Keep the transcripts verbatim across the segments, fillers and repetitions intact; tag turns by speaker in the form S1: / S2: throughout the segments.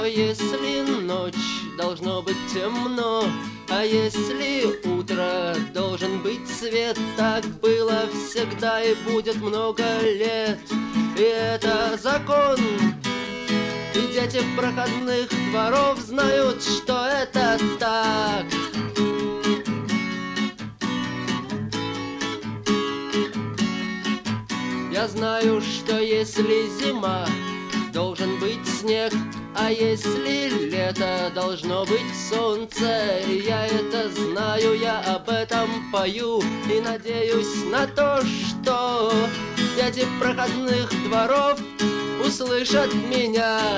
S1: что если ночь, должно быть темно, а если утро, должен быть свет. Так было всегда и будет много лет. И это закон. И дети проходных дворов знают, что это так. Я знаю, что если зима, должен быть снег, а если лето, должно быть солнце. Я это знаю, я об этом пою и надеюсь на то, что дети проходных дворов услышат меня.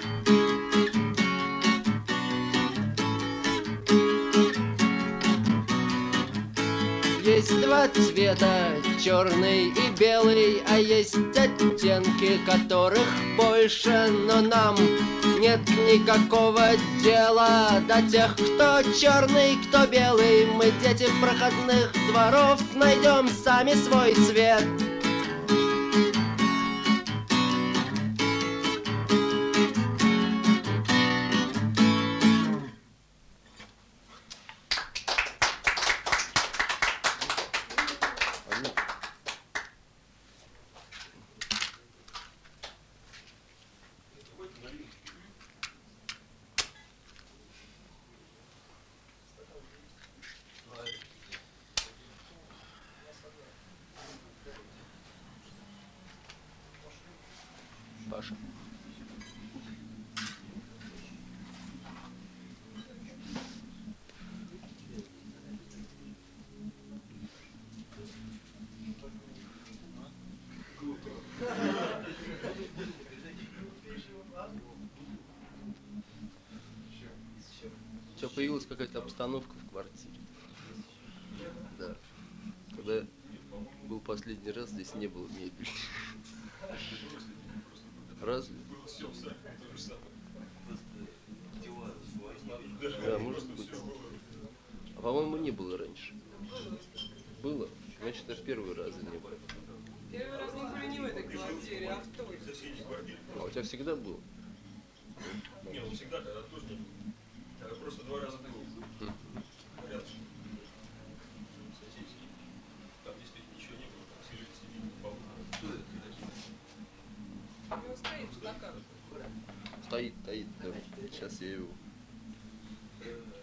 S1: Есть два цвета, черный и белый, а есть оттенки, которых больше. Но нам нет никакого дела до тех, кто черный, кто белый. Мы, дети проходных дворов, найдем сами свой цвет. Паша. Что, появилась какая-то обстановка в квартире? Да. Когда был последний раз, здесь не было мебели. Разве? Да, может быть. А по-моему, не было раньше. Было? Значит, это первый раз не было.
S2: Первый раз не были не в этой квартире, а в той.
S1: А у тебя всегда было?
S3: Нет, ну всегда, когда тоже не было. Просто два раза был. Рядом. Соседский. Там действительно ничего не было. Там сидели, сидели по углу.
S2: У него стоит стакан.
S1: Стоит, стоит. Да. Сейчас я его